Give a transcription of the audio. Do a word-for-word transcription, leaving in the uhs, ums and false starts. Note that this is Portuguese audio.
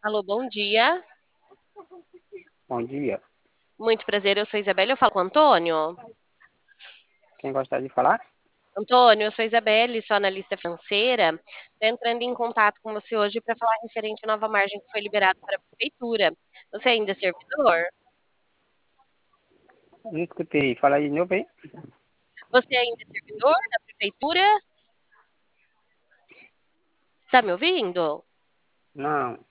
Alô, bom dia. Bom dia. Muito prazer, eu sou Isabela, eu falo com o Antônio. Quem gostaria de falar? Antônio, eu sou Isabelle, sou analista financeira. Estou entrando em contato com você hoje para falar referente à nova margem que foi liberada para a prefeitura. Você ainda é servidor? Não escutei. Fala aí de novo aí. Você ainda é servidor da prefeitura? Está me ouvindo? Não.